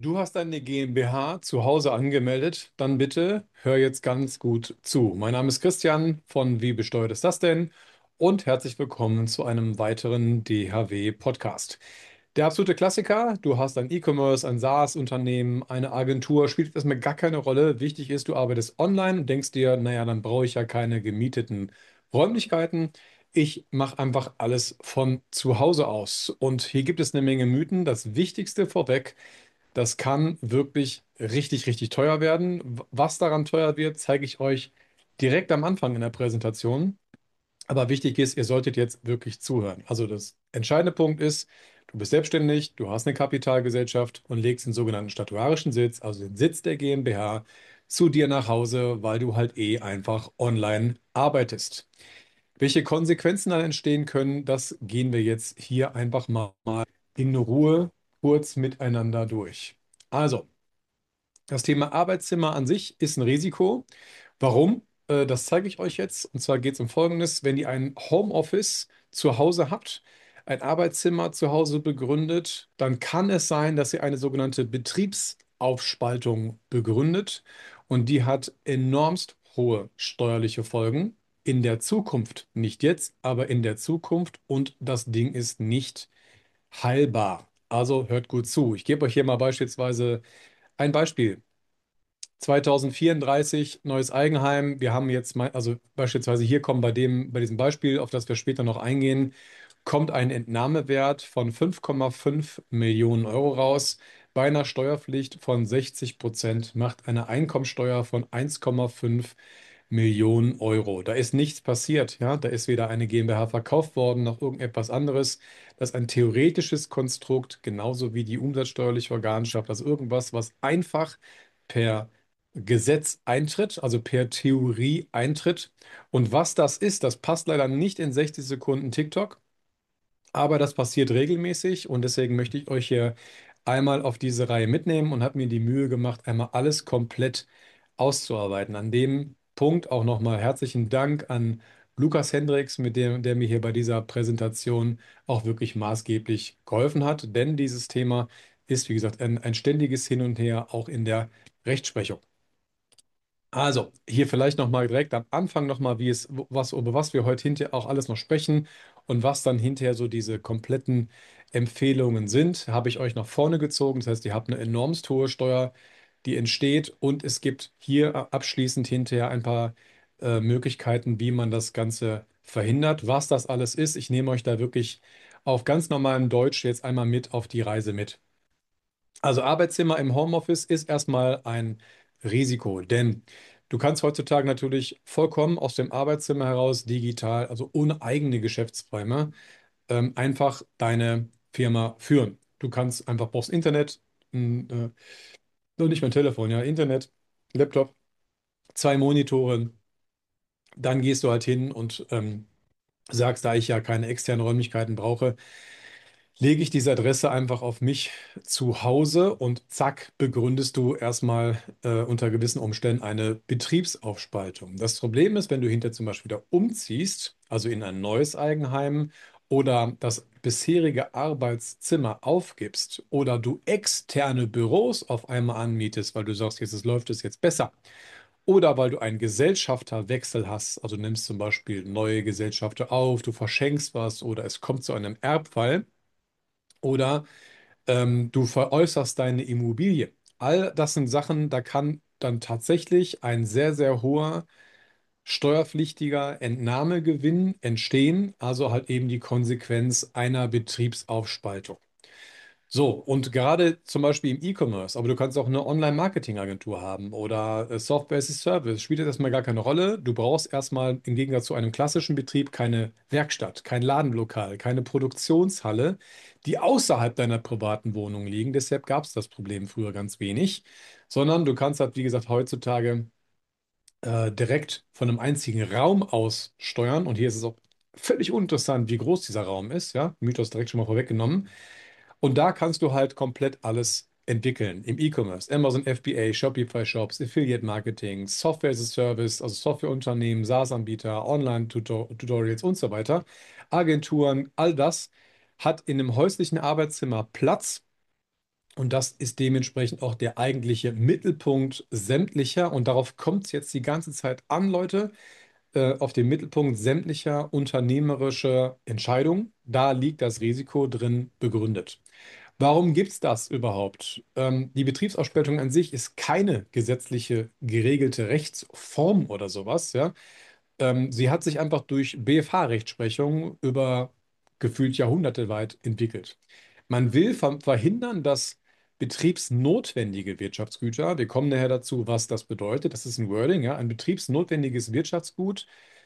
Du hast eine GmbH zu Hause angemeldet, dann bitte hör jetzt ganz gut zu. Mein Name ist Christian von Wie besteuert ist das denn? Und herzlich willkommen zu einem weiteren DHW-Podcast. Der absolute Klassiker, du hast ein E-Commerce, ein SaaS-Unternehmen, eine Agentur, spielt erstmal gar keine Rolle. Wichtig ist, du arbeitest online und denkst dir, naja, dann brauche ich ja keine gemieteten Räumlichkeiten. Ich mache einfach alles von zu Hause aus. Und hier gibt es eine Menge Mythen. Das Wichtigste vorweg: Das kann wirklich richtig, richtig teuer werden. Was daran teuer wird, zeige ich euch direkt am Anfang in der Präsentation. Aber wichtig ist, ihr solltet jetzt wirklich zuhören. Also das entscheidende Punkt ist, du bist selbstständig, du hast eine Kapitalgesellschaft und legst den sogenannten statuarischen Sitz, also den Sitz der GmbH, zu dir nach Hause, weil du halt einfach online arbeitest. Welche Konsequenzen dann entstehen können, das gehen wir jetzt hier einfach mal in Ruhe kurz miteinander durch. Also, das Thema Arbeitszimmer an sich ist ein Risiko. Warum? Das zeige ich euch jetzt. Und zwar geht es um Folgendes: Wenn ihr ein Homeoffice zu Hause habt, ein Arbeitszimmer zu Hause begründet, dann kann es sein, dass ihr eine sogenannte Betriebsaufspaltung begründet. Und die hat enormst hohe steuerliche Folgen. In der Zukunft, nicht jetzt, aber in der Zukunft. Und das Ding ist nicht heilbar. Also hört gut zu. Ich gebe euch hier mal beispielsweise ein Beispiel. 2034, neues Eigenheim. Wir haben jetzt mal, also beispielsweise hier kommen bei diesem Beispiel, auf das wir später noch eingehen, kommt ein Entnahmewert von 5,5 Millionen Euro raus. Bei einer Steuerpflicht von 60% macht eine Einkommensteuer von 1,5 Millionen Euro. Da ist nichts passiert, ja. Da ist weder eine GmbH verkauft worden noch irgendetwas anderes. Das ist ein theoretisches Konstrukt, genauso wie die umsatzsteuerliche Organschaft. Also irgendwas, was einfach per Gesetz eintritt, also per Theorie eintritt. Und was das ist, das passt leider nicht in 60 Sekunden TikTok. Aber das passiert regelmäßig und deswegen möchte ich euch hier einmal auf diese Reihe mitnehmen und habe mir die Mühe gemacht, einmal alles komplett auszuarbeiten. An dem Punkt auch nochmal herzlichen Dank an Lukas Hendricks, der mir hier bei dieser Präsentation auch wirklich maßgeblich geholfen hat, denn dieses Thema ist, wie gesagt, ein ständiges Hin und Her auch in der Rechtsprechung. Also, hier vielleicht nochmal direkt am Anfang nochmal, über was wir heute hinterher auch alles noch sprechen und was dann hinterher so diese kompletten Empfehlungen sind, habe ich euch nach vorne gezogen. Das heißt, ihr habt eine enormst hohe Steuer, die entsteht, und es gibt hier abschließend hinterher ein paar Möglichkeiten, wie man das Ganze verhindert. Was das alles ist, ich nehme euch da wirklich auf ganz normalem Deutsch jetzt einmal mit auf die Reise mit. Also Arbeitszimmer im Homeoffice ist erstmal ein Risiko, denn du kannst heutzutage natürlich vollkommen aus dem Arbeitszimmer heraus digital, also ohne eigene Geschäftsräume, einfach deine Firma führen. Du kannst einfach, brauchst Internet, nur nicht mein Telefon, ja, Internet, Laptop, zwei Monitore, dann gehst du halt hin und sagst, da ich ja keine externen Räumlichkeiten brauche, lege ich diese Adresse einfach auf mich zu Hause und zack, begründest du erstmal unter gewissen Umständen eine Betriebsaufspaltung. Das Problem ist, wenn du hinter zum Beispiel wieder umziehst, also in ein neues Eigenheim oder das bisherige Arbeitszimmer aufgibst oder du externe Büros auf einmal anmietest, weil du sagst, läuft es jetzt besser. Oder weil du einen Gesellschafterwechsel hast, also du nimmst zum Beispiel neue Gesellschafter auf, du verschenkst was oder es kommt zu einem Erbfall, oder du veräußerst deine Immobilie. All das sind Sachen, da kann dann tatsächlich ein sehr, sehr hoher steuerpflichtiger Entnahmegewinn entstehen, also halt eben die Konsequenz einer Betriebsaufspaltung. So, und gerade zum Beispiel im E-Commerce, aber du kannst auch eine Online-Marketing-Agentur haben oder Software as a Service, spielt das erstmal gar keine Rolle. Du brauchst erstmal im Gegensatz zu einem klassischen Betrieb keine Werkstatt, kein Ladenlokal, keine Produktionshalle, die außerhalb deiner privaten Wohnung liegen. Deshalb gab es das Problem früher ganz wenig, sondern du kannst halt, wie gesagt, heutzutage direkt von einem einzigen Raum aus steuern. Und hier ist es auch völlig uninteressant, wie groß dieser Raum ist. Ja, Mythos direkt schon mal vorweggenommen. Und da kannst du halt komplett alles entwickeln. Im E-Commerce, Amazon FBA, Shopify Shops, Affiliate Marketing, Software as a Service, also Softwareunternehmen, SaaS-Anbieter, Online-Tutorials und so weiter. Agenturen, all das hat in einem häuslichen Arbeitszimmer Platz. Und das ist dementsprechend auch der eigentliche Mittelpunkt sämtlicher, und darauf kommt es jetzt die ganze Zeit an, Leute, auf den Mittelpunkt sämtlicher unternehmerischer Entscheidungen. Da liegt das Risiko drin begründet. Warum gibt es das überhaupt? Die Betriebsausspaltung an sich ist keine gesetzliche geregelte Rechtsform oder sowas, ja. Sie hat sich einfach durch BFH-Rechtsprechung über gefühlt Jahrhunderte weit entwickelt. Man will verhindern, dass betriebsnotwendige Wirtschaftsgüter, wir kommen nachher dazu, was das bedeutet, das ist ein Wording, ja, ein betriebsnotwendiges Wirtschaftsgut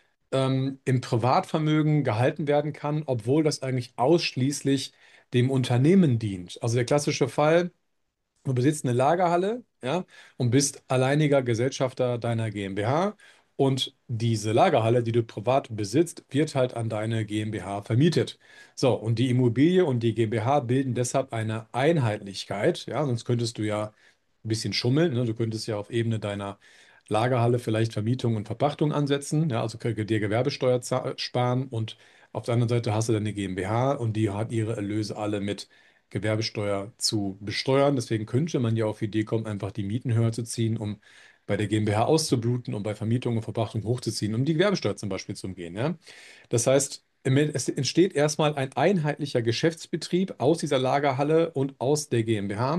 im Privatvermögen gehalten werden kann, obwohl das eigentlich ausschließlich dem Unternehmen dient. Also der klassische Fall: Du besitzt eine Lagerhalle, ja, und bist alleiniger Gesellschafter deiner GmbH. Und diese Lagerhalle, die du privat besitzt, wird halt an deine GmbH vermietet. So, und die Immobilie und die GmbH bilden deshalb eine Einheitlichkeit. Ja, sonst könntest du ja ein bisschen schummeln. Ne? Du könntest ja auf Ebene deiner Lagerhalle vielleicht Vermietung und Verpachtung ansetzen. Ja, also dir Gewerbesteuer sparen. Und auf der anderen Seite hast du deine GmbH, und die hat ihre Erlöse alle mit Gewerbesteuer zu besteuern. Deswegen könnte man ja auf die Idee kommen, einfach die Mieten höher zu ziehen, um bei der GmbH auszubluten und bei Vermietung und Verpachtung hochzuziehen, um die Gewerbesteuer zum Beispiel zu umgehen. Ja? Das heißt, es entsteht erstmal ein einheitlicher Geschäftsbetrieb aus dieser Lagerhalle und aus der GmbH.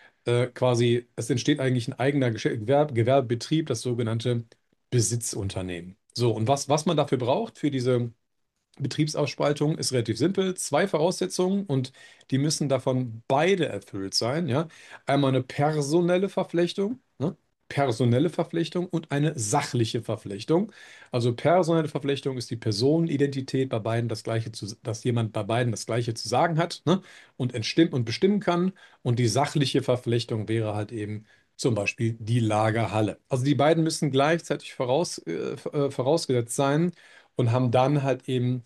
Quasi, es entsteht eigentlich ein eigener Gewerbebetrieb, das sogenannte Besitzunternehmen. So, und was man dafür braucht für diese Betriebsaufspaltung ist relativ simpel. Zwei Voraussetzungen, und die müssen davon beide erfüllt sein. Ja? Einmal eine personelle Verflechtung, ne? Personelle Verflechtung und eine sachliche Verflechtung. Also personelle Verflechtung ist die Personenidentität bei beiden dass jemand bei beiden das Gleiche zu sagen hat, ne? Und entstimmt und bestimmen kann. Und die sachliche Verflechtung wäre halt eben zum Beispiel die Lagerhalle. Also die beiden müssen gleichzeitig vorausgesetzt sein und haben dann halt eben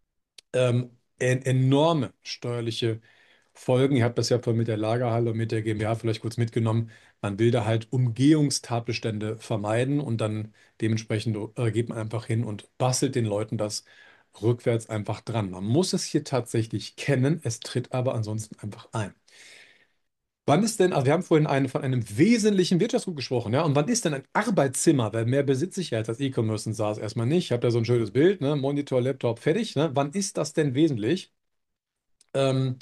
enorme steuerliche Folgen. Ihr habt das ja vorhin mit der Lagerhalle und mit der GmbH vielleicht kurz mitgenommen. Man will da halt Umgehungstatbestände vermeiden, und dann dementsprechend geht man einfach hin und bastelt den Leuten das rückwärts einfach dran. Man muss es hier tatsächlich kennen, es tritt aber ansonsten einfach ein. Wann ist denn, also wir haben vorhin von einem wesentlichen Wirtschaftsgut gesprochen, ja, und wann ist denn ein Arbeitszimmer? Weil mehr besitze ich ja jetzt als E-Commerce und SaaS erstmal nicht. Ich habe da so ein schönes Bild, ne? Monitor, Laptop, fertig, ne? Wann ist das denn wesentlich? Ähm,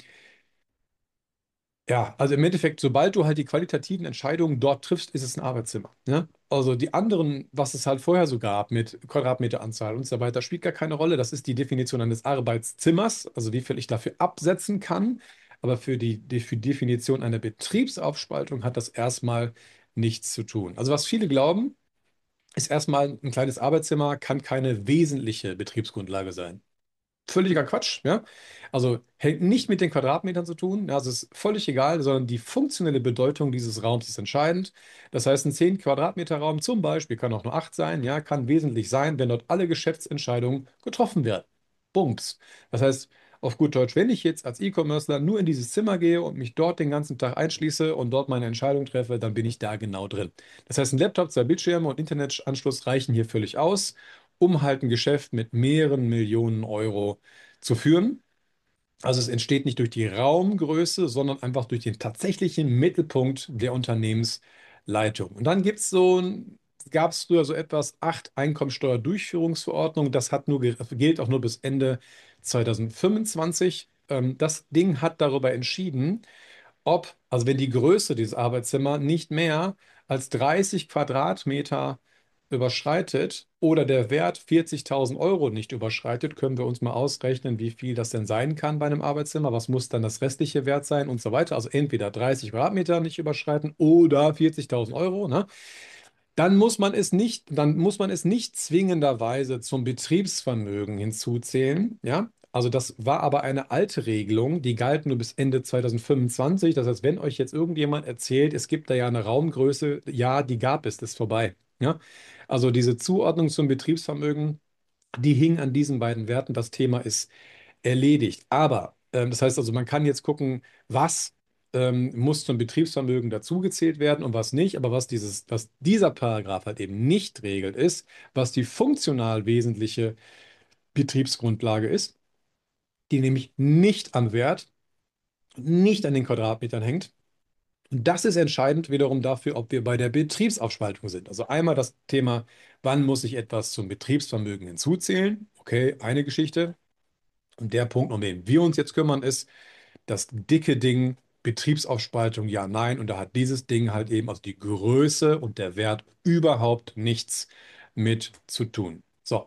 ja, also im Endeffekt, sobald du halt die qualitativen Entscheidungen dort triffst, ist es ein Arbeitszimmer. Ne? Also die anderen, was es halt vorher so gab mit Quadratmeteranzahl und so weiter, spielt gar keine Rolle. Das ist die Definition eines Arbeitszimmers, also wie viel ich dafür absetzen kann. Aber für die Definition einer Betriebsaufspaltung hat das erstmal nichts zu tun. Also was viele glauben, ist erstmal, ein kleines Arbeitszimmer kann keine wesentliche Betriebsgrundlage sein. Völliger Quatsch, ja. Also hängt nicht mit den Quadratmetern zu tun, ja, also ist völlig egal, sondern die funktionelle Bedeutung dieses Raums ist entscheidend. Das heißt, ein 10 Quadratmeter Raum zum Beispiel, kann auch nur 8 sein, ja, kann wesentlich sein, wenn dort alle Geschäftsentscheidungen getroffen werden. Bums. Das heißt, auf gut Deutsch, wenn ich jetzt als E-Commercer nur in dieses Zimmer gehe und mich dort den ganzen Tag einschließe und dort meine Entscheidung treffe, dann bin ich da genau drin. Das heißt, ein Laptop, zwei Bildschirme und Internetanschluss reichen hier völlig aus, um halt ein Geschäft mit mehreren Millionen Euro zu führen. Also es entsteht nicht durch die Raumgröße, sondern einfach durch den tatsächlichen Mittelpunkt der Unternehmensleitung. Und dann gab es früher so etwas, 8 Einkommensteuerdurchführungsverordnung. Das gilt auch nur bis Ende 2025. Das Ding hat darüber entschieden, also wenn die Größe dieses Arbeitszimmer nicht mehr als 30 Quadratmeter überschreitet oder der Wert 40.000 Euro nicht überschreitet, können wir uns mal ausrechnen, wie viel das denn sein kann bei einem Arbeitszimmer. Was muss dann das restliche Wert sein und so weiter. Also entweder 30 Quadratmeter nicht überschreiten oder 40.000 Euro. Ne? Dann muss man es nicht zwingenderweise zum Betriebsvermögen hinzuzählen, ja. Also das war aber eine alte Regelung, die galt nur bis Ende 2025. Das heißt, wenn euch jetzt irgendjemand erzählt, es gibt da ja eine Raumgröße, ja, die gab es, das ist vorbei. Ja? Also diese Zuordnung zum Betriebsvermögen, die hing an diesen beiden Werten. Das Thema ist erledigt. Aber das heißt also, man kann jetzt gucken, was muss zum Betriebsvermögen dazugezählt werden und was nicht. Aber was dieser Paragraph halt eben nicht regelt, ist, was die funktional wesentliche Betriebsgrundlage ist, die nämlich nicht am Wert, nicht an den Quadratmetern hängt, Und das ist entscheidend wiederum dafür, ob wir bei der Betriebsaufspaltung sind. Also einmal das Thema, wann muss ich etwas zum Betriebsvermögen hinzuzählen? Okay, eine Geschichte. Und der Punkt, um den wir uns jetzt kümmern, ist das dicke Ding Betriebsaufspaltung, ja, nein. Und da hat dieses Ding halt eben, also die Größe und der Wert überhaupt nichts mit zu tun. So,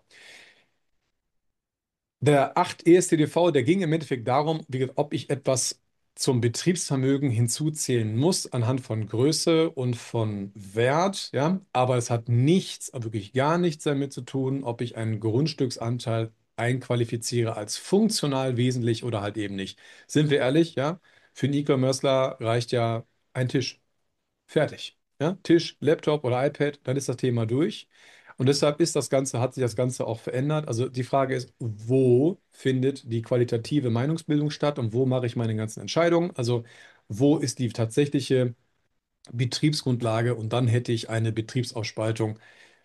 der 8 ESTDV, der ging im Endeffekt darum, wie gesagt, ob ich etwas zum Betriebsvermögen hinzuzählen muss anhand von Größe und von Wert, ja, aber es hat nichts, wirklich gar nichts damit zu tun, ob ich einen Grundstücksanteil einqualifiziere als funktional wesentlich oder halt eben nicht. Sind wir ehrlich, ja? Für einen E-Commercer reicht ja ein Tisch. Fertig. Ja? Tisch, Laptop oder iPad, dann ist das Thema durch. Und deshalb ist das Ganze, hat sich das Ganze auch verändert. Also die Frage ist, wo findet die qualitative Meinungsbildung statt und wo mache ich meine ganzen Entscheidungen? Also wo ist die tatsächliche Betriebsgrundlage? Und dann hätte ich eine Betriebsaufspaltung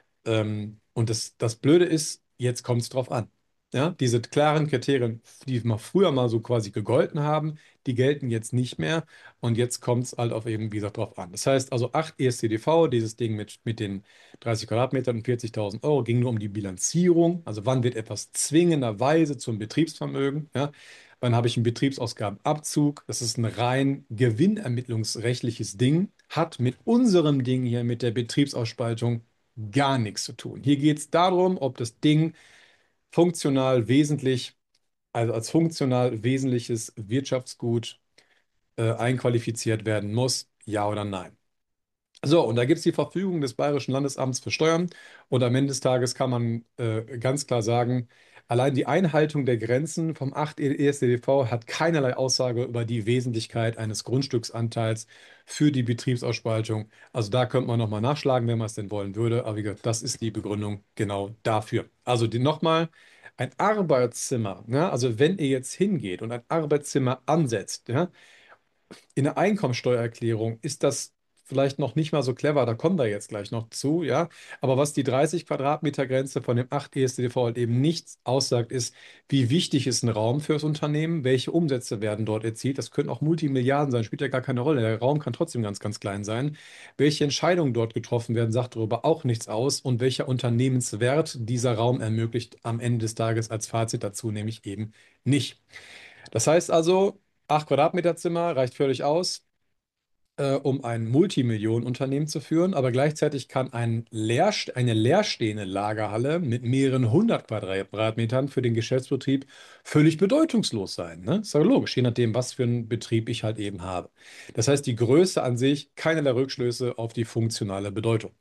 und das Blöde ist, jetzt kommt es drauf an. Ja, diese klaren Kriterien, die mal früher mal so quasi gegolten haben, die gelten jetzt nicht mehr. Und jetzt kommt es halt auf eben, wie gesagt, drauf an. Das heißt also 8 ESCDV, dieses Ding mit den 30 Quadratmetern und 40.000 Euro, ging nur um die Bilanzierung. Also wann wird etwas zwingenderweise zum Betriebsvermögen? Ja? Wann habe ich einen Betriebsausgabenabzug? Das ist ein rein gewinnermittlungsrechtliches Ding, hat mit unserem Ding hier, mit der Betriebsausspaltung, gar nichts zu tun. Hier geht es darum, ob das Ding funktional wesentlich, also als funktional wesentliches Wirtschaftsgut einqualifiziert werden muss, ja oder nein. So, und da gibt es die Verfügung des Bayerischen Landesamts für Steuern. Und am Ende des Tages kann man ganz klar sagen, allein die Einhaltung der Grenzen vom 8 ESDV hat keinerlei Aussage über die Wesentlichkeit eines Grundstücksanteils für die Betriebsausspaltung. Also da könnte man nochmal nachschlagen, wenn man es denn wollen würde. Aber wie gesagt, das ist die Begründung genau dafür. Also nochmal, ein Arbeitszimmer, ja, also wenn ihr jetzt hingeht und ein Arbeitszimmer ansetzt, ja, in der Einkommensteuererklärung ist das vielleicht noch nicht mal so clever, da kommen wir jetzt gleich noch zu, ja. Aber was die 30 Quadratmeter Grenze von dem 8 ESDV halt eben nicht aussagt, ist, wie wichtig ist ein Raum fürs Unternehmen, welche Umsätze werden dort erzielt. Das können auch Multimilliarden sein, spielt ja gar keine Rolle. Der Raum kann trotzdem ganz, ganz klein sein. Welche Entscheidungen dort getroffen werden, sagt darüber auch nichts aus und welcher Unternehmenswert dieser Raum ermöglicht am Ende des Tages als Fazit dazu, nämlich eben nicht. Das heißt also, 8 Quadratmeter Zimmer reicht völlig aus, um ein Multimillionenunternehmen zu führen, aber gleichzeitig kann eine leerstehende Lagerhalle mit mehreren hundert Quadratmetern für den Geschäftsbetrieb völlig bedeutungslos sein. Ne? Ist ja logisch, je nachdem, was für einen Betrieb ich halt eben habe. Das heißt, die Größe an sich, keinerlei Rückschlüsse auf die funktionale Bedeutung.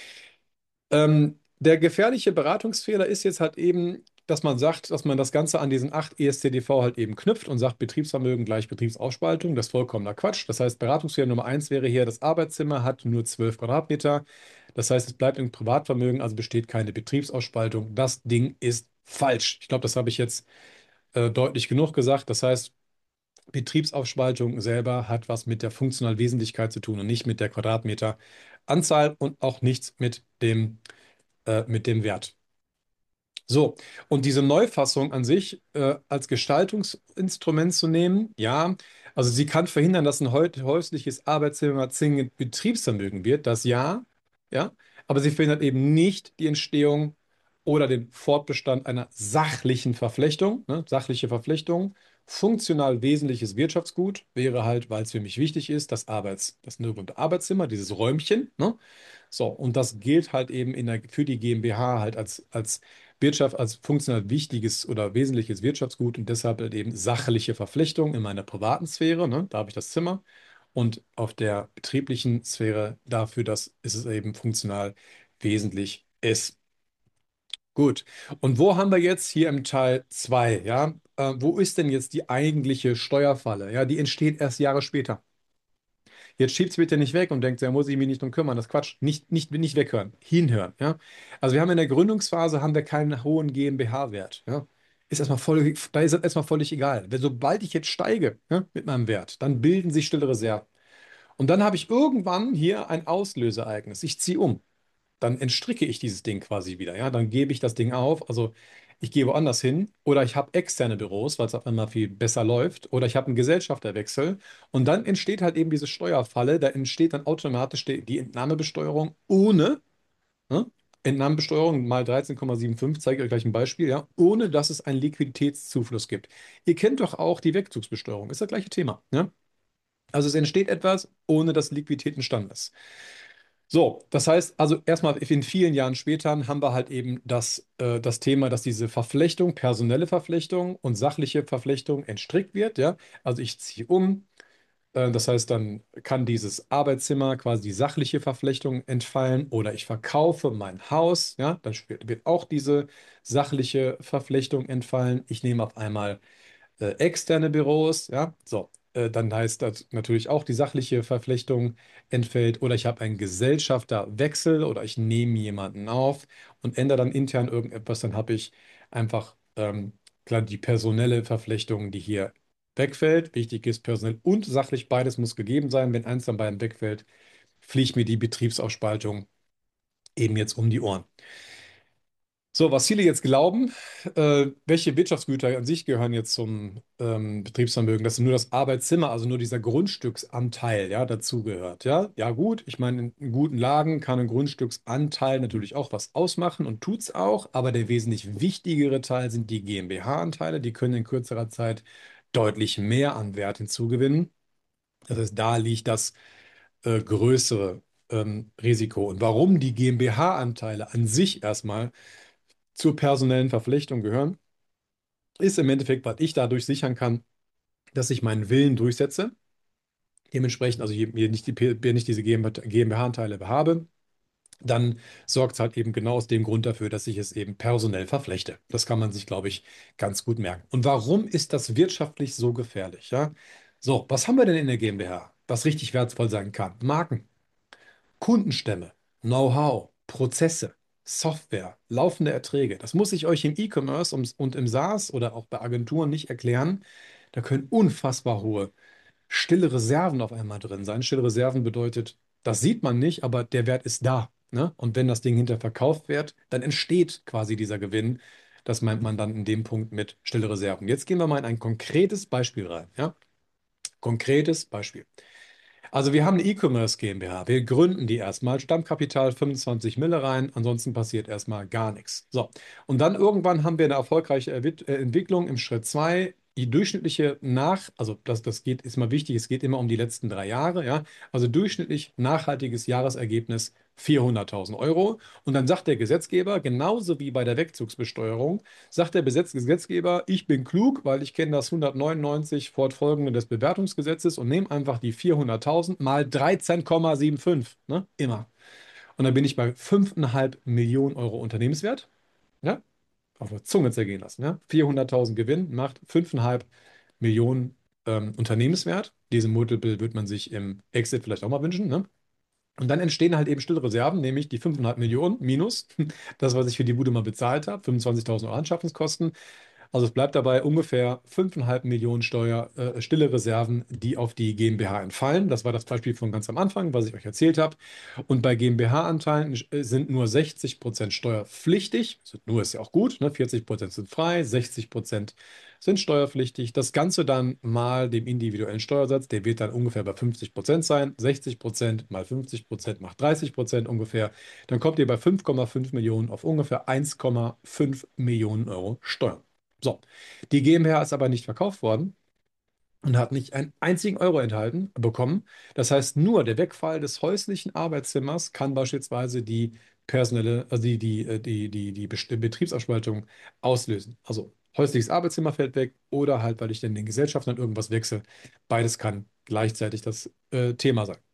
Der gefährliche Beratungsfehler ist jetzt halt eben, dass man sagt, dass man das Ganze an diesen 8 ESCDV halt eben knüpft und sagt, Betriebsvermögen gleich Betriebsausspaltung. Das ist vollkommener Quatsch. Das heißt, Beratungsfehler Nummer eins wäre hier, das Arbeitszimmer hat nur 12 Quadratmeter. Das heißt, es bleibt im Privatvermögen, also besteht keine Betriebsausspaltung. Das Ding ist falsch. Ich glaube, das habe ich jetzt deutlich genug gesagt. Das heißt, Betriebsaufspaltung selber hat was mit der funktionalen Wesentlichkeit zu tun und nicht mit der Quadratmeteranzahl und auch nichts mit dem Wert. So, und diese Neufassung an sich als Gestaltungsinstrument zu nehmen, ja, also sie kann verhindern, dass ein häusliches Arbeitszimmer zwingend Betriebsvermögen wird, das ja, ja, aber sie verhindert eben nicht die Entstehung oder den Fortbestand einer sachlichen Verflechtung, ne, sachliche Verflechtung. Funktional wesentliches Wirtschaftsgut wäre halt, weil es für mich wichtig ist, das sogenannte Arbeitszimmer, dieses Räumchen, ne? So, und das gilt halt eben für die GmbH halt als Wirtschaft, als funktional wichtiges oder wesentliches Wirtschaftsgut und deshalb halt eben sachliche Verpflichtung in meiner privaten Sphäre, ne? Da habe ich das Zimmer. Und auf der betrieblichen Sphäre dafür, dass es eben funktional wesentlich ist. Gut. Und wo haben wir jetzt hier im Teil 2? Ja? Wo ist denn jetzt die eigentliche Steuerfalle? Ja, die entsteht erst Jahre später. Jetzt schiebt es bitte nicht weg und denkt, ja, muss ich mich nicht drum kümmern. Das ist Quatsch. Nicht weghören. Hinhören. Ja? Also wir haben in der Gründungsphase haben wir keinen hohen GmbH-Wert. Ja? Da ist das erstmal völlig egal. Sobald ich jetzt steige, ja, mit meinem Wert, dann bilden sich stille Reserven. Und dann habe ich irgendwann hier ein Auslöseereignis. Ich ziehe um. dann entstricke ich dieses Ding quasi wieder. Ja, dann gebe ich das Ding auf. Also ich gehe woanders hin oder ich habe externe Büros, weil es auf einmal viel besser läuft oder ich habe einen Gesellschafterwechsel und dann entsteht halt eben diese Steuerfalle. Da entsteht dann automatisch die Entnahmebesteuerung ohne, ne? Entnahmebesteuerung mal 13,75, zeige ich euch gleich ein Beispiel, ja, ohne dass es einen Liquiditätszufluss gibt. Ihr kennt doch auch die Wegzugsbesteuerung, ist das gleiche Thema. Ja? Also es entsteht etwas, ohne dass Liquidität entstanden ist. So, das heißt, also erstmal in vielen Jahren später haben wir halt eben das Thema, dass diese Verflechtung, personelle Verflechtung und sachliche Verflechtung entstrickt wird. Ja? Also ich ziehe um, das heißt, dann kann dieses Arbeitszimmer quasi die sachliche Verflechtung entfallen oder ich verkaufe mein Haus, ja, dann wird auch diese sachliche Verflechtung entfallen. Ich nehme auf einmal externe Büros, ja, so. Dann heißt das natürlich auch, die sachliche Verflechtung entfällt oder ich habe einen Gesellschafterwechsel oder ich nehme jemanden auf und ändere dann intern irgendetwas, dann habe ich einfach klar die personelle Verflechtung, die hier wegfällt. Wichtig ist, personell und sachlich beides muss gegeben sein. Wenn eins von beiden wegfällt, fliegt mir die Betriebsaufspaltung eben jetzt um die Ohren. So, was viele jetzt glauben, welche Wirtschaftsgüter an sich gehören jetzt zum Betriebsvermögen, dass nur das Arbeitszimmer, also nur dieser Grundstücksanteil, ja, dazugehört. Ja, ja gut, ich meine, in guten Lagen kann ein Grundstücksanteil natürlich auch was ausmachen und tut es auch, aber der wesentlich wichtigere Teil sind die GmbH-Anteile, die können in kürzerer Zeit deutlich mehr an Wert hinzugewinnen. Das heißt, da liegt das größere Risiko. Und warum die GmbH-Anteile an sich erstmal zur personellen Verpflichtung gehören, ist im Endeffekt, was ich dadurch sichern kann, dass ich meinen Willen durchsetze. Dementsprechend, also je nicht, nicht diese GmbH-Anteile habe, dann sorgt es halt eben genau aus dem Grund dafür, dass ich es eben personell verflechte. Das kann man sich, glaube ich, ganz gut merken. Und warum ist das wirtschaftlich so gefährlich? Ja? So, was haben wir denn in der GmbH, was richtig wertvoll sein kann? Marken. Kundenstämme, Know-how, Prozesse, Software, laufende Erträge. Das muss ich euch im E-Commerce und im SaaS oder auch bei Agenturen nicht erklären. Da können unfassbar hohe stille Reserven auf einmal drin sein. Stille Reserven bedeutet, das sieht man nicht, aber der Wert ist da. Ne? Und wenn das Ding hinter verkauft wird, dann entsteht quasi dieser Gewinn. Das meint man dann in dem Punkt mit stille Reserven. Jetzt gehen wir mal in ein konkretes Beispiel rein. Ja? Konkretes Beispiel. Also wir haben eine E-Commerce GmbH. Wir gründen die erstmal. Stammkapital 25 Mille rein. Ansonsten passiert erstmal gar nichts. So. Und dann irgendwann haben wir eine erfolgreiche Entwicklung im Schritt 2. Die durchschnittliche also das geht, ist mal wichtig, es geht immer um die letzten 3 Jahre, ja. Also durchschnittlich nachhaltiges Jahresergebnis 400.000 Euro. Und dann sagt der Gesetzgeber, genauso wie bei der Wegzugsbesteuerung, sagt der Gesetzgeber, ich bin klug, weil ich kenne das 199 fortfolgende des Bewertungsgesetzes und nehme einfach die 400.000 mal 13,75, ne? Immer. Und dann bin ich bei 5,5 Millionen Euro Unternehmenswert. Ja? Auf der Zunge zergehen lassen. Ja? 400.000 Gewinn macht 5,5 Millionen Unternehmenswert. Diesen Multiple wird man sich im Exit vielleicht auch mal wünschen. Ne? Und dann entstehen halt eben stille Reserven, nämlich die 5,5 Millionen minus das, was ich für die Bude mal bezahlt habe, 25.000 Euro Anschaffungskosten. Also es bleibt dabei ungefähr 5,5 Millionen stille Reserven, die auf die GmbH entfallen. Das war das Beispiel von ganz am Anfang, was ich euch erzählt habe. Und bei GmbH-Anteilen sind nur 60% steuerpflichtig. Also nur ist ja auch gut, ne? 40% sind frei, 60% sind steuerpflichtig. Das Ganze dann mal dem individuellen Steuersatz, der wird dann ungefähr bei 50% sein. 60% mal 50% macht 30% ungefähr. Dann kommt ihr bei 5,5 Millionen auf ungefähr 1,5 Millionen Euro Steuern. So, die GmbH ist aber nicht verkauft worden und hat nicht einen einzigen Euro enthalten bekommen. Das heißt, nur der Wegfall des häuslichen Arbeitszimmers kann beispielsweise die personelle, also die Betriebsaufspaltung auslösen. Also häusliches Arbeitszimmer fällt weg oder halt, weil ich dann den Gesellschaftern irgendwas wechsle. Beides kann gleichzeitig das Thema sein.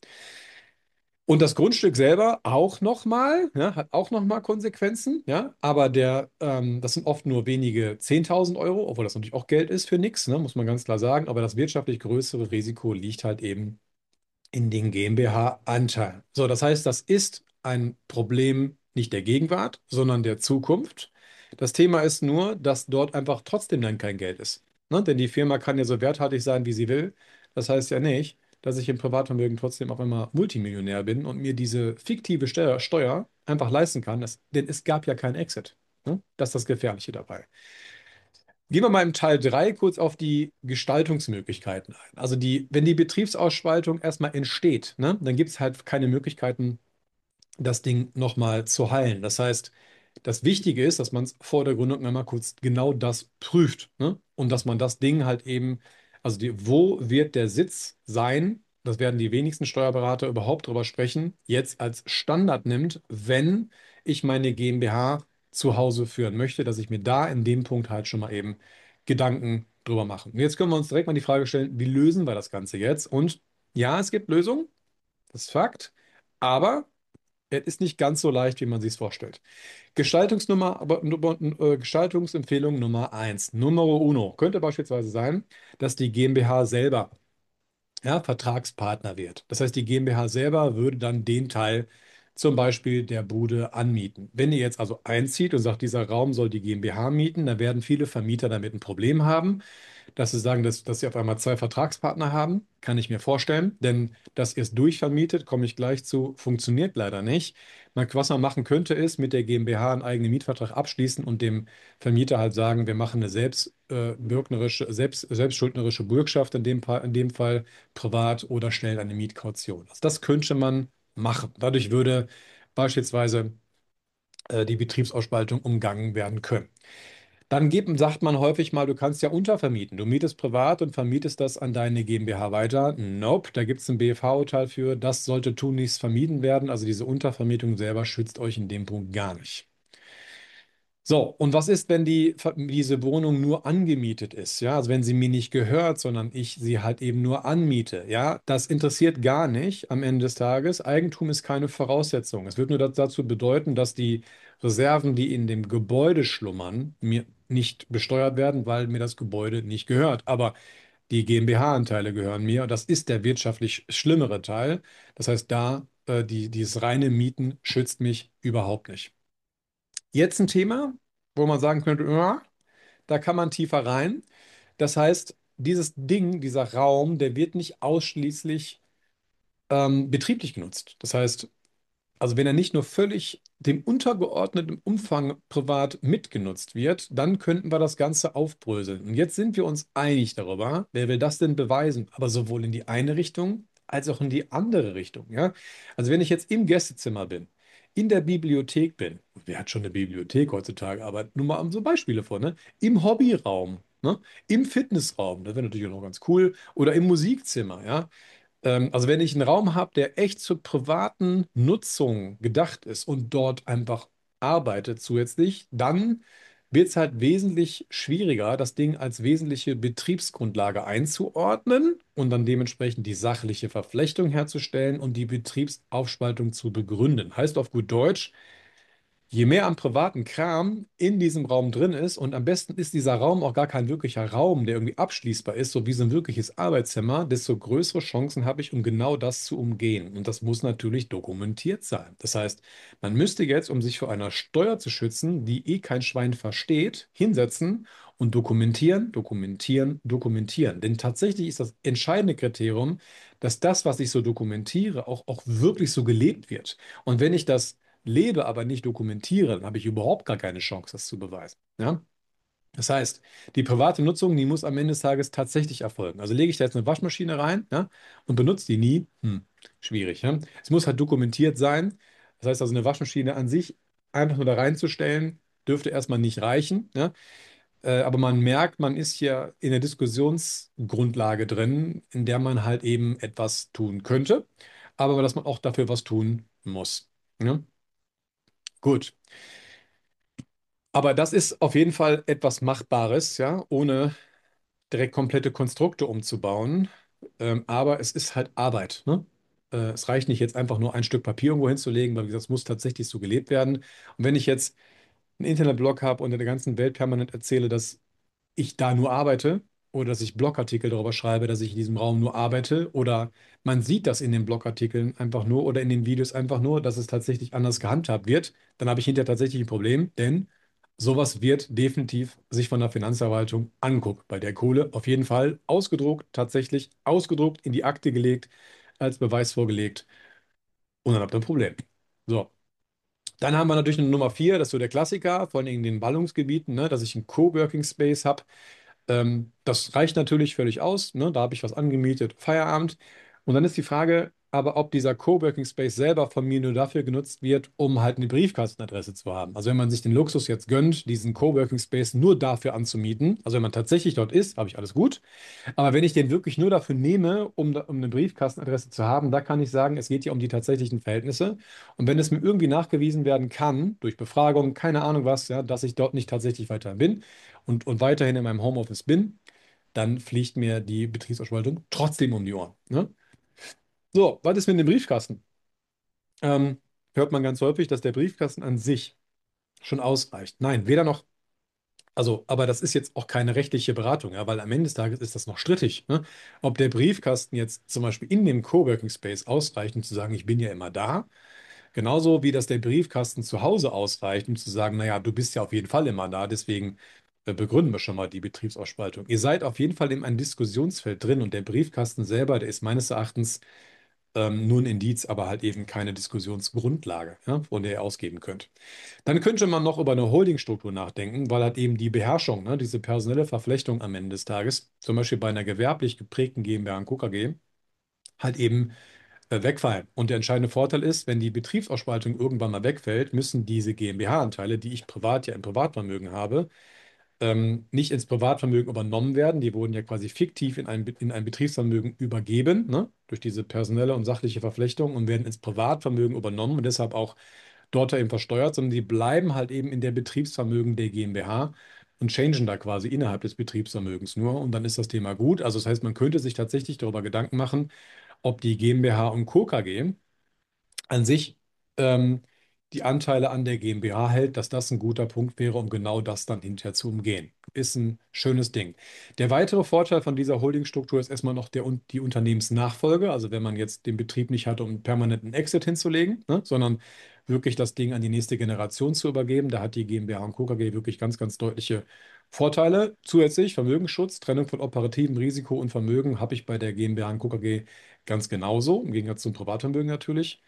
Und das Grundstück selber auch nochmal, ja, hat auch nochmal Konsequenzen, ja, aber das sind oft nur wenige 10.000 Euro, obwohl das natürlich auch Geld ist für nichts, ne, muss man ganz klar sagen, aber das wirtschaftlich größere Risiko liegt halt eben in den GmbH-Anteilen. So, das heißt, das ist ein Problem nicht der Gegenwart, sondern der Zukunft. Das Thema ist nur, dass dort einfach trotzdem dann kein Geld ist. Ne? Denn die Firma kann ja so werthaltig sein, wie sie will. Das heißt ja nicht, dass ich im Privatvermögen trotzdem auf einmal Multimillionär bin und mir diese fiktive Steuer einfach leisten kann, denn es gab ja keinen Exit. Ne? Das ist das Gefährliche dabei. Gehen wir mal im Teil 3 kurz auf die Gestaltungsmöglichkeiten ein. Also wenn die Betriebsausspaltung erstmal entsteht, ne, dann gibt es halt keine Möglichkeiten, das Ding nochmal zu heilen. Das heißt, das Wichtige ist, dass man es vor der Gründung einmal kurz genau das prüft, ne? Und dass man das Ding halt eben, also wo wird der Sitz sein? Das werden die wenigsten Steuerberater überhaupt drüber sprechen, jetzt als Standard nimmt, wenn ich meine GmbH zu Hause führen möchte, dass ich mir da in dem Punkt halt schon mal eben Gedanken drüber mache. Und jetzt können wir uns direkt mal die Frage stellen, wie lösen wir das Ganze jetzt? Und ja, es gibt Lösungen, das ist Fakt, aber es ist nicht ganz so leicht, wie man sich es vorstellt. Gestaltungsempfehlung Nummer eins, Numero uno, könnte beispielsweise sein, dass die GmbH selber, ja, Vertragspartner wird. Das heißt, die GmbH selber würde dann den Teil zum Beispiel der Bude anmieten. Wenn ihr jetzt also einzieht und sagt, dieser Raum soll die GmbH mieten, dann werden viele Vermieter damit ein Problem haben, dass sie sagen, dass sie auf einmal zwei Vertragspartner haben, kann ich mir vorstellen. Denn dass ihr es durchvermietet, komme ich gleich zu, funktioniert leider nicht. Was man machen könnte, ist mit der GmbH einen eigenen Mietvertrag abschließen und dem Vermieter halt sagen, wir machen eine selbstschuldnerische Bürgschaft in dem Fall privat oder stellen eine Mietkaution. Also das könnte man machen. Dadurch würde beispielsweise die Betriebsausspaltung umgangen werden können. Sagt man häufig mal, du kannst ja untervermieten. Du mietest privat und vermietest das an deine GmbH weiter. Nope, da gibt es ein BFH-Urteil für. Das sollte tunlichst vermieden werden. Also diese Untervermietung selber schützt euch in dem Punkt gar nicht. So, und was ist, wenn diese Wohnung nur angemietet ist? Ja, also wenn sie mir nicht gehört, sondern ich sie halt eben nur anmiete. Ja, das interessiert gar nicht am Ende des Tages. Eigentum ist keine Voraussetzung. Es wird nur dazu bedeuten, dass die Reserven, die in dem Gebäude schlummern, mir nicht besteuert werden, weil mir das Gebäude nicht gehört. Aber die GmbH-Anteile gehören mir. Und das ist der wirtschaftlich schlimmere Teil. Das heißt, dieses reine Mieten schützt mich überhaupt nicht. Jetzt ein Thema, wo man sagen könnte, ja, da kann man tiefer rein. Das heißt, dieses Ding, dieser Raum, der wird nicht ausschließlich betrieblich genutzt. Das heißt, also wenn er nicht nur völlig dem untergeordneten Umfang privat mitgenutzt wird, dann könnten wir das Ganze aufbröseln. Und jetzt sind wir uns einig darüber, wer will das denn beweisen? Aber sowohl in die eine Richtung als auch in die andere Richtung. Ja? Also wenn ich jetzt im Gästezimmer bin, in der Bibliothek bin, wer hat schon eine Bibliothek heutzutage, aber nur mal so Beispiele vor, ne? Im Hobbyraum, ne? Im Fitnessraum, das wäre natürlich auch noch ganz cool, oder im Musikzimmer, ja. Also wenn ich einen Raum habe, der echt zur privaten Nutzung gedacht ist und dort einfach arbeitet zusätzlich, dann wird es halt wesentlich schwieriger, das Ding als wesentliche Betriebsgrundlage einzuordnen und dann dementsprechend die sachliche Verflechtung herzustellen und die Betriebsaufspaltung zu begründen. Heißt auf gut Deutsch, je mehr am privaten Kram in diesem Raum drin ist und am besten ist dieser Raum auch gar kein wirklicher Raum, der irgendwie abschließbar ist, so wie so ein wirkliches Arbeitszimmer, desto größere Chancen habe ich, um genau das zu umgehen. Und das muss natürlich dokumentiert sein. Das heißt, man müsste jetzt, um sich vor einer Steuer zu schützen, die eh kein Schwein versteht, hinsetzen und dokumentieren, dokumentieren, dokumentieren. Denn tatsächlich ist das entscheidende Kriterium, dass das, was ich so dokumentiere, auch wirklich so gelebt wird. Und wenn ich das lebe, aber nicht dokumentiere, dann habe ich überhaupt gar keine Chance, das zu beweisen. Ja? Das heißt, die private Nutzung, die muss am Ende des Tages tatsächlich erfolgen. Also lege ich da jetzt eine Waschmaschine rein, ja, und benutze die nie, schwierig. Ja? Es muss halt dokumentiert sein. Das heißt also, eine Waschmaschine an sich einfach nur da reinzustellen, dürfte erstmal nicht reichen. Ja? Aber man merkt, man ist hier in der Diskussionsgrundlage drin, in der man halt eben etwas tun könnte, aber dass man auch dafür was tun muss. Ja? Gut. Aber das ist auf jeden Fall etwas Machbares, ja, ohne direkt komplette Konstrukte umzubauen. Aber es ist halt Arbeit, ne? Es reicht nicht jetzt einfach nur ein Stück Papier irgendwo hinzulegen, weil wie gesagt, es muss tatsächlich so gelebt werden. Und wenn ich jetzt einen Internetblog habe und in der ganzen Welt permanent erzähle, dass ich da nur arbeite oder dass ich Blogartikel darüber schreibe, dass ich in diesem Raum nur arbeite oder man sieht das in den Blogartikeln einfach nur oder in den Videos einfach nur, dass es tatsächlich anders gehandhabt wird, dann habe ich hinterher tatsächlich ein Problem, denn sowas wird definitiv sich von der Finanzverwaltung angeguckt. Bei der Kohle auf jeden Fall ausgedruckt, tatsächlich ausgedruckt, in die Akte gelegt, als Beweis vorgelegt und dann habt ihr ein Problem. So. Dann haben wir natürlich eine Nummer 4, das ist so der Klassiker, vor allem in den Ballungsgebieten, ne, dass ich einen Coworking Space habe. Das reicht natürlich völlig aus, ne? Da habe ich was angemietet, Feierabend. Und dann ist die Frage, aber ob dieser Coworking Space selber von mir nur dafür genutzt wird, um halt eine Briefkastenadresse zu haben. Also wenn man sich den Luxus jetzt gönnt, diesen Coworking Space nur dafür anzumieten, also wenn man tatsächlich dort ist, habe ich alles gut. Aber wenn ich den wirklich nur dafür nehme, um eine Briefkastenadresse zu haben, da kann ich sagen, es geht ja um die tatsächlichen Verhältnisse. Und wenn es mir irgendwie nachgewiesen werden kann, durch Befragung, keine Ahnung was, ja, dass ich dort nicht tatsächlich weiter bin und weiterhin in meinem Homeoffice bin, dann fliegt mir die Betriebsausschaltung trotzdem um die Ohren. Ne? So, was ist mit dem Briefkasten? Ähm, Hört man ganz häufig, dass der Briefkasten an sich schon ausreicht. Nein, weder noch. Also, aber das ist jetzt auch keine rechtliche Beratung, ja, weil am Ende des Tages ist das noch strittig, ne? Ob der Briefkasten jetzt zum Beispiel in dem Coworking Space ausreicht, um zu sagen, ich bin ja immer da, genauso wie dass der Briefkasten zu Hause ausreicht, um zu sagen, naja, du bist ja auf jeden Fall immer da, deswegen begründen wir schon mal die Betriebsausspaltung. Ihr seid auf jeden Fall in einem Diskussionsfeld drin und der Briefkasten selber, der ist meines Erachtens nur ein Indiz, aber halt eben keine Diskussionsgrundlage, ja, von der ihr ausgeben könnt. Dann könnte man noch über eine Holdingstruktur nachdenken, weil halt eben die Beherrschung, ne, diese personelle Verflechtung am Ende des Tages, zum Beispiel bei einer gewerblich geprägten GmbH und Co. KG, halt eben wegfallen. Und der entscheidende Vorteil ist, wenn die Betriebsausspaltung irgendwann mal wegfällt, müssen diese GmbH-Anteile, die ich privat ja im Privatvermögen habe, nicht ins Privatvermögen übernommen werden. Die wurden ja quasi fiktiv in ein Betriebsvermögen übergeben, ne, durch diese personelle und sachliche Verflechtung und werden ins Privatvermögen übernommen und deshalb auch dort eben versteuert, sondern die bleiben halt eben in der Betriebsvermögen der GmbH und changen da quasi innerhalb des Betriebsvermögens nur und dann ist das Thema gut. Also das heißt, man könnte sich tatsächlich darüber Gedanken machen, ob die GmbH und Co. KG an sich ähm, die Anteile an der GmbH hält, dass das ein guter Punkt wäre, um genau das dann hinterher zu umgehen. Ist ein schönes Ding. Der weitere Vorteil von dieser Holdingstruktur ist erstmal noch die Unternehmensnachfolge. Also wenn man jetzt den Betrieb nicht hat, um einen permanenten Exit hinzulegen, ne, sondern wirklich das Ding an die nächste Generation zu übergeben, da hat die GmbH und Co. KG wirklich ganz, ganz deutliche Vorteile. Zusätzlich Vermögensschutz, Trennung von operativem Risiko und Vermögen habe ich bei der GmbH und Co. KG ganz genauso, im Gegensatz zum Privatvermögen natürlich.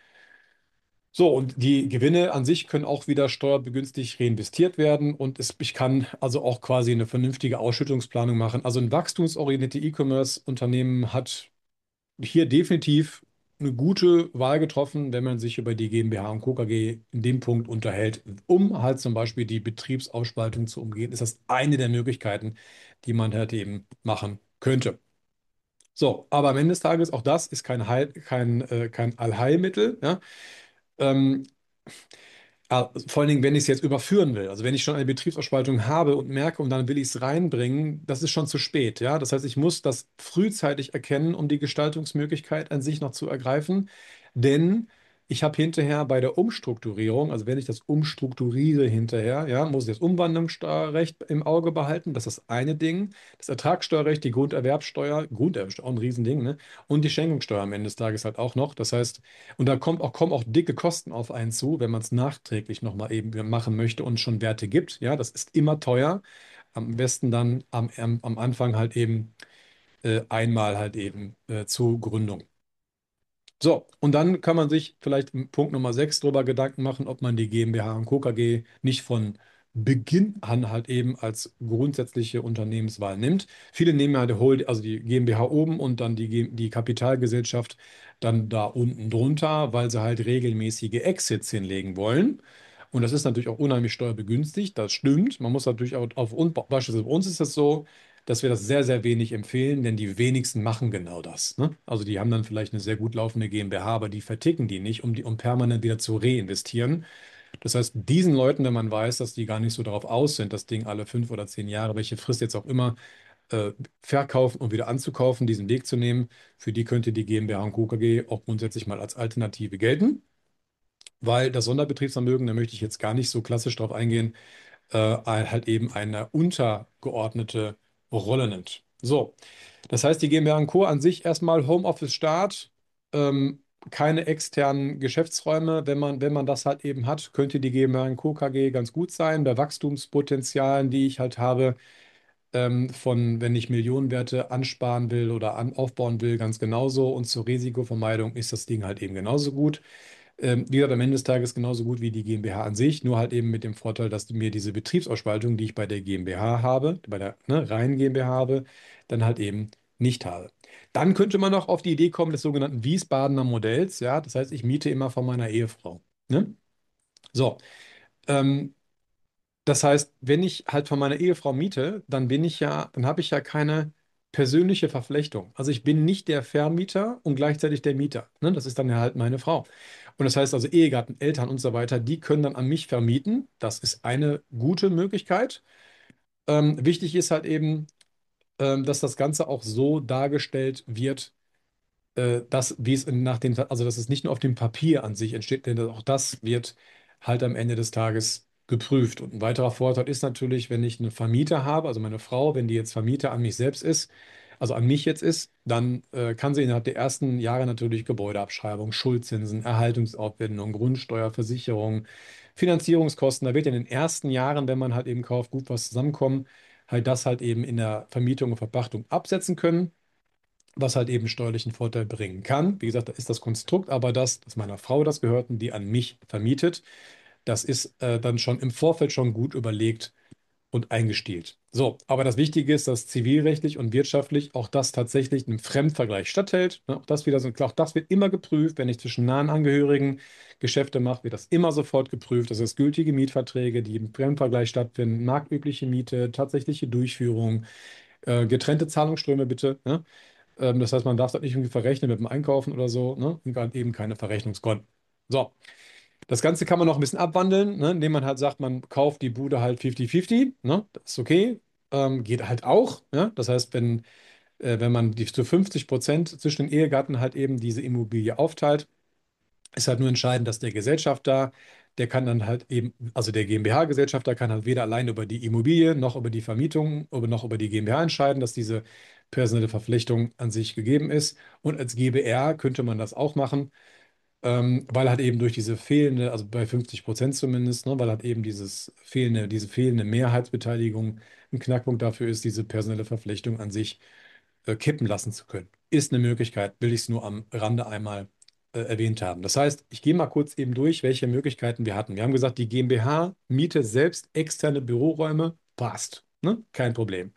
So, und die Gewinne an sich können auch wieder steuerbegünstigt reinvestiert werden und ich kann also auch quasi eine vernünftige Ausschüttungsplanung machen. Also ein wachstumsorientiertes E-Commerce-Unternehmen hat hier definitiv eine gute Wahl getroffen, wenn man sich über die GmbH und Co. KG in dem Punkt unterhält, um halt zum Beispiel die Betriebsausspaltung zu umgehen. Ist das eine der Möglichkeiten, die man halt eben machen könnte. So, aber am Ende des Tages, auch das ist kein Allheilmittel, ja. Ähm, vor allen Dingen, wenn ich es jetzt überführen will. Also wenn ich schon eine Betriebsausspaltung habe und merke und dann will ich es reinbringen, das ist schon zu spät. Ja? Das heißt, ich muss das frühzeitig erkennen, um die Gestaltungsmöglichkeit an sich noch zu ergreifen. Denn ich habe hinterher bei der Umstrukturierung, also wenn ich das umstrukturiere hinterher, ja, muss ich das Umwandlungssteuerrecht im Auge behalten. Das ist das eine Ding. Das Ertragssteuerrecht, die Grunderwerbsteuer, auch ein Riesending, ne? Und die Schenkungssteuer am Ende des Tages halt auch noch. Das heißt, und da kommen auch dicke Kosten auf einen zu, wenn man es nachträglich nochmal eben machen möchte und schon Werte gibt. Ja, das ist immer teuer. Am besten dann am Anfang halt eben einmal halt eben zur Gründung. So, und dann kann man sich vielleicht im Punkt Nummer 6 darüber Gedanken machen, ob man die GmbH und Co. KG nicht von Beginn an halt eben als grundsätzliche Unternehmenswahl nimmt. Viele nehmen ja also die GmbH oben und dann die Kapitalgesellschaft dann da unten drunter, weil sie halt regelmäßige Exits hinlegen wollen. Und das ist natürlich auch unheimlich steuerbegünstigt, das stimmt. Man muss natürlich auch beispielsweise bei uns ist das so, dass wir das sehr, sehr wenig empfehlen, denn die wenigsten machen genau das. Ne? Also die haben dann vielleicht eine sehr gut laufende GmbH, aber die verticken die nicht, um permanent wieder zu reinvestieren. Das heißt, diesen Leuten, wenn man weiß, dass die gar nicht so darauf aus sind, das Ding alle 5 oder 10 Jahre, welche Frist jetzt auch immer, verkaufen und wieder anzukaufen, diesen Weg zu nehmen, für die könnte die GmbH und Co. KG auch grundsätzlich mal als Alternative gelten. Weil das Sonderbetriebsvermögen, da möchte ich jetzt gar nicht so klassisch drauf eingehen, halt eben eine untergeordnete Rolle nimmt. So, das heißt, die GmbH und Co. an sich erstmal Homeoffice-Start, keine externen Geschäftsräume. Wenn man das halt eben hat, könnte die GmbH und Co. KG ganz gut sein. Bei Wachstumspotenzialen, die ich halt habe, wenn ich Millionenwerte ansparen will oder aufbauen will, ganz genauso. Und zur Risikovermeidung ist das Ding halt eben genauso gut. Wie gesagt, am Ende des Tages genauso gut wie die GmbH an sich, nur halt eben mit dem Vorteil, dass mir diese Betriebsausspaltung, die ich bei der GmbH habe, bei der reinen GmbH habe, dann halt eben nicht habe. Dann könnte man noch auf die Idee kommen des sogenannten Wiesbadener Modells. Ja, das heißt, ich miete immer von meiner Ehefrau. Ne? So, ähm, das heißt, wenn ich halt von meiner Ehefrau miete, dann habe ich ja keine persönliche Verflechtung. Also ich bin nicht der Vermieter und gleichzeitig der Mieter. Ne? Das ist dann ja halt meine Frau. Und das heißt also, Ehegatten, Eltern und so weiter, die können dann an mich vermieten. Das ist eine gute Möglichkeit. Wichtig ist halt eben, dass das Ganze auch so dargestellt wird, wie es nach den, also dass es nicht nur auf dem Papier an sich entsteht, denn auch das wird halt am Ende des Tages geprüft. Und ein weiterer Vorteil ist natürlich, wenn ich einen Vermieter habe, also meine Frau, wenn die jetzt Vermieter an mich selbst ist, also an mich jetzt ist, dann kann sie innerhalb der ersten Jahre natürlich Gebäudeabschreibung, Schuldzinsen, Erhaltungsaufwendungen, Grundsteuer, Versicherung, Finanzierungskosten, da wird in den ersten Jahren, wenn man halt eben kauft, gut was zusammenkommen, halt das halt eben in der Vermietung und Verpachtung absetzen können, was halt eben steuerlichen Vorteil bringen kann. Wie gesagt, da ist das Konstrukt, aber das, dass meiner Frau das gehört und die an mich vermietet, das ist dann schon im Vorfeld schon gut überlegt und eingestielt. So, aber das Wichtige ist, dass zivilrechtlich und wirtschaftlich auch das tatsächlich einem Fremdvergleich statthält. Ne, auch das wieder so, auch das wird immer geprüft. Wenn ich zwischen nahen Angehörigen Geschäfte mache, wird das immer sofort geprüft. Das ist gültige Mietverträge, die im Fremdvergleich stattfinden, marktübliche Miete, tatsächliche Durchführung, getrennte Zahlungsströme bitte. Ne? Das heißt, man darf das nicht irgendwie verrechnen mit dem Einkaufen oder so, ne? Und dann eben keine Verrechnungskonten. So, das Ganze kann man noch ein bisschen abwandeln, ne? Indem man halt sagt, man kauft die Bude halt 50-50, ne? Das ist okay. Geht halt auch. Ja? Das heißt, wenn man die zu 50% zwischen den Ehegatten halt eben diese Immobilie aufteilt, ist halt nur entscheidend, dass der Gesellschafter, der kann dann halt eben, also der GmbH-Gesellschafter kann halt weder allein über die Immobilie noch über die Vermietung oder noch über die GmbH entscheiden, dass diese personelle Verpflichtung an sich gegeben ist. Und als GbR könnte man das auch machen, weil halt eben durch diese fehlende, also bei 50% zumindest, ne, weil halt eben diese fehlende Mehrheitsbeteiligung ein Knackpunkt dafür ist, diese personelle Verpflichtung an sich kippen lassen zu können. Ist eine Möglichkeit, will ich es nur am Rande einmal erwähnt haben. Das heißt, ich gehe mal kurz eben durch, welche Möglichkeiten wir hatten. Wir haben gesagt, die GmbH mietet selbst externe Büroräume, passt, ne? Kein Problem.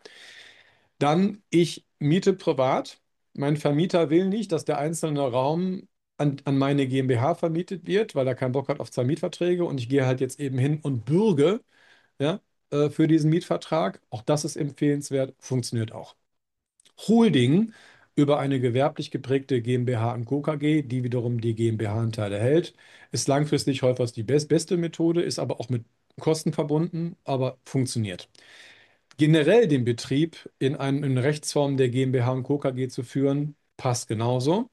Dann, ich miete privat. Mein Vermieter will nicht, dass der einzelne Raum an meine GmbH vermietet wird, weil er keinen Bock hat auf zwei Mietverträge und ich gehe halt jetzt eben hin und bürge, ja, für diesen Mietvertrag. Auch das ist empfehlenswert, funktioniert auch. Holding über eine gewerblich geprägte GmbH und Co. KG, die wiederum die GmbH-Anteile hält, ist langfristig häufig die beste Methode, ist aber auch mit Kosten verbunden, aber funktioniert. Generell den Betrieb in Rechtsform der GmbH und Co. KG zu führen, passt genauso.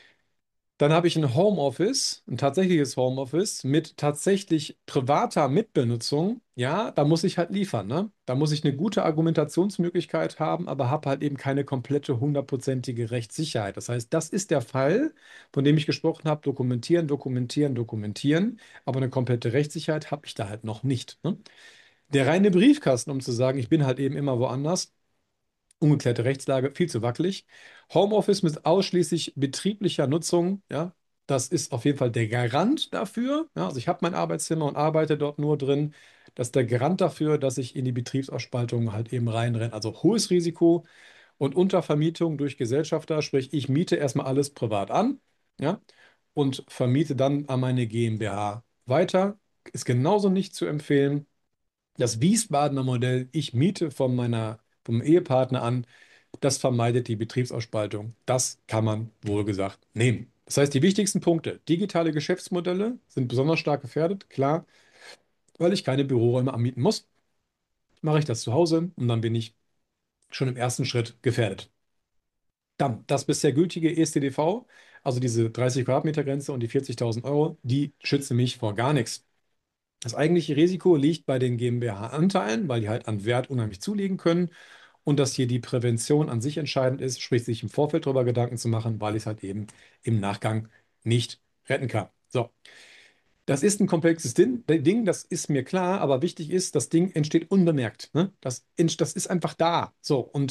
Dann habe ich ein Homeoffice, ein tatsächliches Homeoffice mit tatsächlich privater Mitbenutzung. Ja, da muss ich halt liefern, ne? Da muss ich eine gute Argumentationsmöglichkeit haben, aber habe halt eben keine komplette hundertprozentige Rechtssicherheit. Das heißt, das ist der Fall, von dem ich gesprochen habe: dokumentieren, dokumentieren, dokumentieren. Aber eine komplette Rechtssicherheit habe ich da halt noch nicht. Ne? Der reine Briefkasten, um zu sagen, ich bin halt eben immer woanders. Ungeklärte Rechtslage, viel zu wackelig. Homeoffice mit ausschließlich betrieblicher Nutzung, ja, das ist auf jeden Fall der Garant dafür. Ja, also ich habe mein Arbeitszimmer und arbeite dort nur drin. Das ist der Garant dafür, dass ich in die Betriebsausspaltung halt eben reinrenne. Also hohes Risiko und Untervermietung durch Gesellschafter, sprich, ich miete erstmal alles privat an, ja, und vermiete dann an meine GmbH weiter. Ist genauso nicht zu empfehlen. Das Wiesbadener Modell, ich miete vom Ehepartner an, das vermeidet die Betriebsausspaltung. Das kann man wohl gesagt nehmen. Das heißt, die wichtigsten Punkte: digitale Geschäftsmodelle sind besonders stark gefährdet, klar, weil ich keine Büroräume anmieten muss. Mache ich das zu Hause und dann bin ich schon im ersten Schritt gefährdet. Dann das bisher gültige ESTDV, also diese 30 Quadratmeter Grenze und die 40.000 Euro, die schützen mich vor gar nichts. Das eigentliche Risiko liegt bei den GmbH-Anteilen, weil die halt an Wert unheimlich zulegen können und dass hier die Prävention an sich entscheidend ist, sprich sich im Vorfeld darüber Gedanken zu machen, weil ich es halt eben im Nachgang nicht retten kann. So, das ist ein komplexes Ding, das ist mir klar, aber wichtig ist, das Ding entsteht unbemerkt. Ne? Das ist einfach da. So, und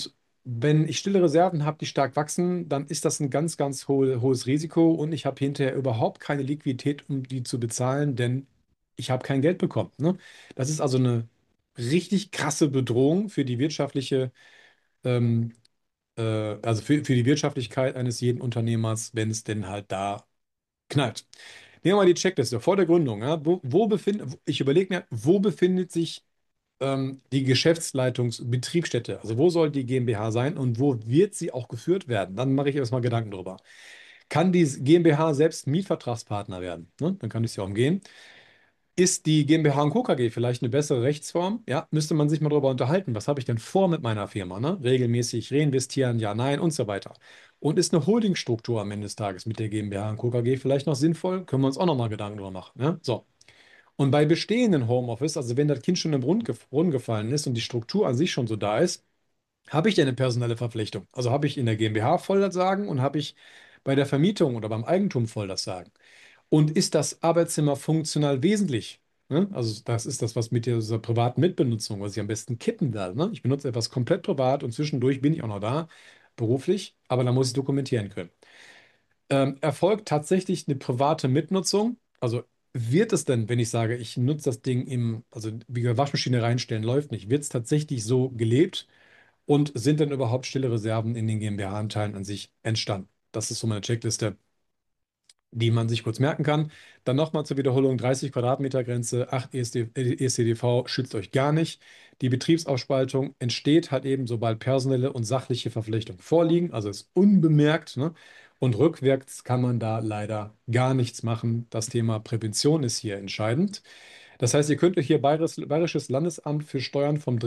wenn ich stille Reserven habe, die stark wachsen, dann ist das ein ganz, ganz hohes Risiko und ich habe hinterher überhaupt keine Liquidität, um die zu bezahlen, denn ich habe kein Geld bekommen. Ne? Das ist also eine richtig krasse Bedrohung für die wirtschaftliche, ähm, also für die Wirtschaftlichkeit eines jeden Unternehmers, wenn es denn halt da knallt. Nehmen wir mal die Checkliste vor der Gründung. Ja? Ich überlege mir, wo befindet sich die Geschäftsleitungsbetriebsstätte? Also wo soll die GmbH sein und wo wird sie auch geführt werden? Dann mache ich erstmal Gedanken drüber. Kann die GmbH selbst Mietvertragspartner werden? Ne? Dann kann ich sie auch umgehen. Ist die GmbH und Co. KG vielleicht eine bessere Rechtsform? Ja, müsste man sich mal darüber unterhalten. Was habe ich denn vor mit meiner Firma? Ne? Regelmäßig reinvestieren, ja, nein und so weiter. Und ist eine Holdingstruktur am Ende des Tages mit der GmbH und Co. KG vielleicht noch sinnvoll? Können wir uns auch noch mal Gedanken drüber machen. Ne? So. Und bei bestehenden Homeoffice, also wenn das Kind schon im Brunnen gefallen ist und die Struktur an sich schon so da ist, habe ich ja eine personelle Verpflichtung. Also habe ich in der GmbH voll das Sagen und habe ich bei der Vermietung oder beim Eigentum voll das Sagen. Und ist das Arbeitszimmer funktional wesentlich? Ne? Also das ist das, was mit dieser privaten Mitbenutzung, was ich am besten kippen werde. Ne? Ich benutze etwas komplett privat und zwischendurch bin ich auch noch da, beruflich, aber dann muss ich dokumentieren können. Erfolgt tatsächlich eine private Mitnutzung? Also wird es denn, wenn ich sage, ich nutze das Ding also wie gesagt, Waschmaschine reinstellen, läuft nicht, wird es tatsächlich so gelebt und sind denn überhaupt stille Reserven in den GmbH-Anteilen an sich entstanden? Das ist so meine Checkliste, die man sich kurz merken kann. Dann nochmal zur Wiederholung: 30 Quadratmeter Grenze, 8 ESTDV schützt euch gar nicht. Die Betriebsaufspaltung entsteht halt eben, sobald personelle und sachliche Verpflichtungen vorliegen, also ist unbemerkt, ne? Und rückwärts kann man da leider gar nichts machen. Das Thema Prävention ist hier entscheidend. Das heißt, ihr könnt euch hier Bayerisches Landesamt für Steuern vom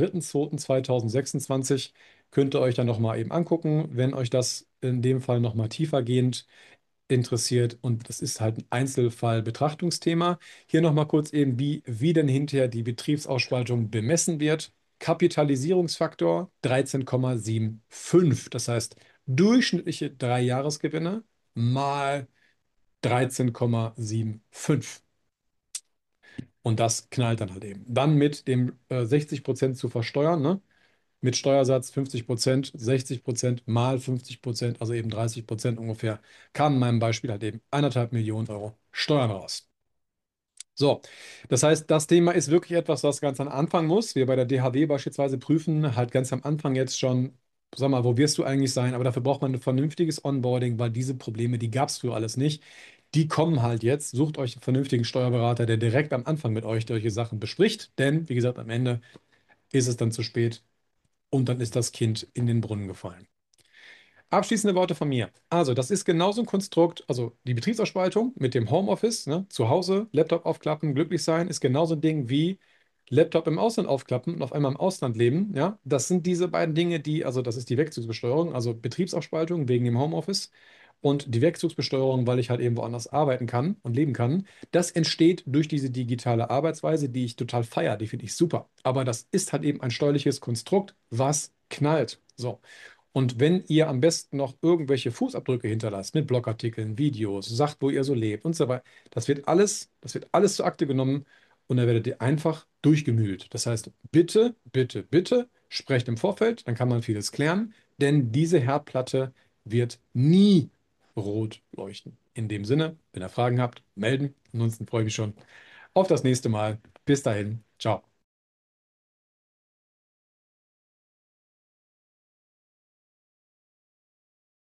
3.2.2026 könnt ihr euch dann nochmal eben angucken, wenn euch das in dem Fall nochmal tiefergehend interessiert. Und das ist halt ein Einzelfall-Betrachtungsthema. Hier nochmal kurz eben, wie denn hinterher die Betriebsausspaltung bemessen wird. Kapitalisierungsfaktor 13,75. Das heißt, durchschnittliche Dreijahresgewinne mal 13,75. Und das knallt dann halt eben. Dann mit dem 60% zu versteuern, ne? Mit Steuersatz 50%, 60% mal 50%, also eben 30% ungefähr, kamen in meinem Beispiel halt eben 1,5 Millionen Euro Steuern raus. So, das heißt, das Thema ist wirklich etwas, was ganz am Anfang muss. Wir bei der DHW beispielsweise prüfen halt ganz am Anfang jetzt schon, sag mal, wo wirst du eigentlich sein? Aber dafür braucht man ein vernünftiges Onboarding, weil diese Probleme, die gab es früher alles nicht. Die kommen halt jetzt. Sucht euch einen vernünftigen Steuerberater, der direkt am Anfang mit euch solche Sachen bespricht. Denn, wie gesagt, am Ende ist es dann zu spät und dann ist das Kind in den Brunnen gefallen. Abschließende Worte von mir. Also, das ist genauso ein Konstrukt, also die Betriebsausspaltung mit dem Homeoffice, ne, zu Hause, Laptop aufklappen, glücklich sein, ist genauso ein Ding wie Laptop im Ausland aufklappen und auf einmal im Ausland leben. Ja, das sind diese beiden Dinge, also das ist die Wegzugsbesteuerung, also Betriebsaufspaltung wegen dem Homeoffice und die Wegzugsbesteuerung, weil ich halt eben woanders arbeiten kann und leben kann. Das entsteht durch diese digitale Arbeitsweise, die ich total feiere, die finde ich super. Aber das ist halt eben ein steuerliches Konstrukt, was knallt. So. Und wenn ihr am besten noch irgendwelche Fußabdrücke hinterlasst mit Blogartikeln, Videos, sagt, wo ihr so lebt und so weiter, das wird alles zur Akte genommen und dann werdet ihr einfach durchgemühlt. Das heißt, bitte, bitte, bitte sprecht im Vorfeld, dann kann man vieles klären, denn diese Herdplatte wird nie rot leuchten. In dem Sinne, wenn ihr Fragen habt, melden. Ansonsten freue ich mich schon auf das nächste Mal. Bis dahin, ciao.